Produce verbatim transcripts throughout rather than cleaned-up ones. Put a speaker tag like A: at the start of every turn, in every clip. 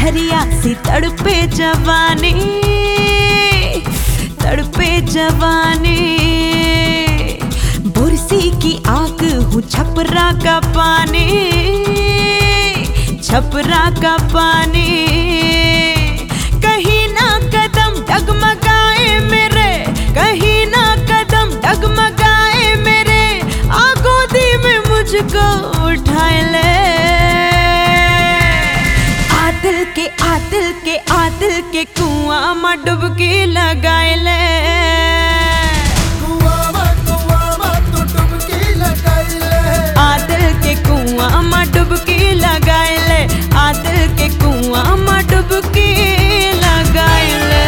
A: दरिया सी तड़पे जवानी, तड़पे जवानी। बुरसी की आग हूँ छपरा का पानी, छपरा का पानी। कहीं ना कदम डगमगाए मेरे, कहीं ना कदम डगमगाए मेरे। आ गोदी में मुझको उठाए ले। आदिल के आदिल के आदिल के कुआं में डुबकी लगाए ले।
B: कुआं में कुआं में तू डुबकी लगाए ले।
A: आदिल के कुआं में डुबकी लगाए ले। आदिल के कुआं में डुबकी लगाए ले।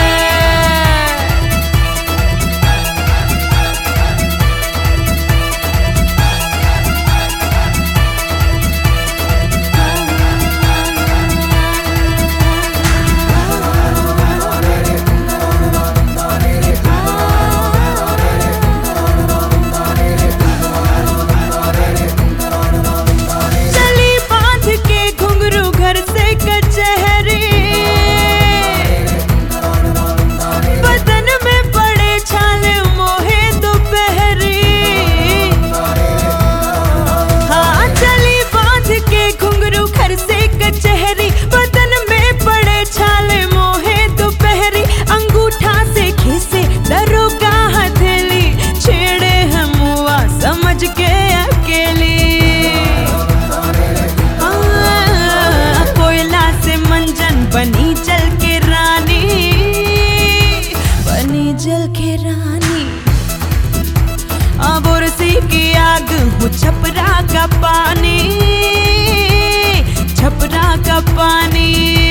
A: बनी जल के रानी, बनी जल के रानी। अब उर्सी की आग हूँ छपरा का पानी, छपरा का पानी।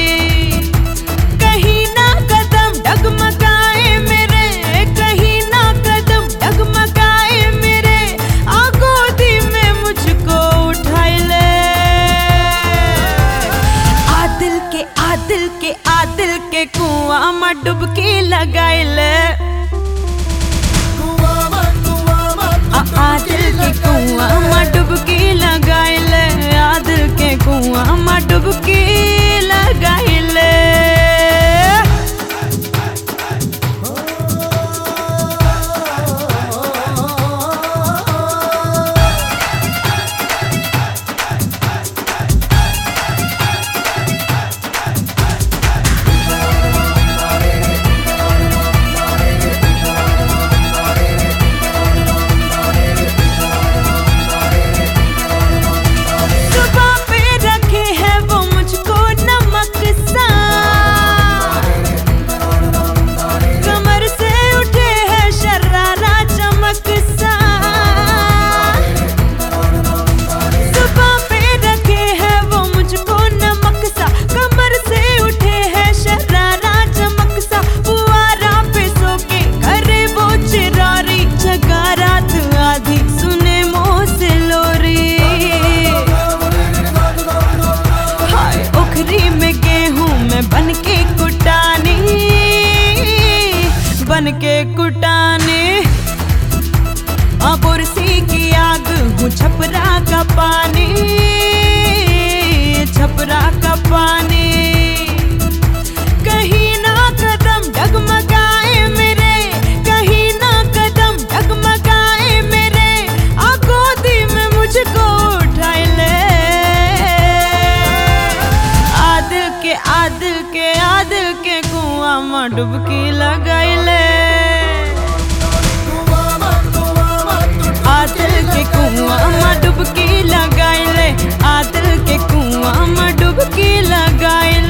A: कहीं ना कदम डगमगाए मेरे, कहीं ना कदम डगमगाए मेरे। आ गोदी में मुझको उठाए ले। आदिल के आदिल के आदिल के कुआं में डुबकी लगाए ले।
B: कुआं में कुआं में
A: आदिल के कुआं में डुबकी लगाए ले। आदिल के कुआं में डुबकी लगाए ले। बन के कुटाने अब उर्सी की आग हूँ छपरा का पानी, छपरा का पानी। कहीं ना कदम डगमगाए मेरे, कहीं ना कदम डगमगाए मेरे। आ गोदी में मुझको उठाए ले। आदिल के आदिल के आदिल के कुआं में डुबकी लगाए ले। आदिल के कुआं में डुबकी लगाए ले। आदिल के कुआं में डुबकी लगाए ले।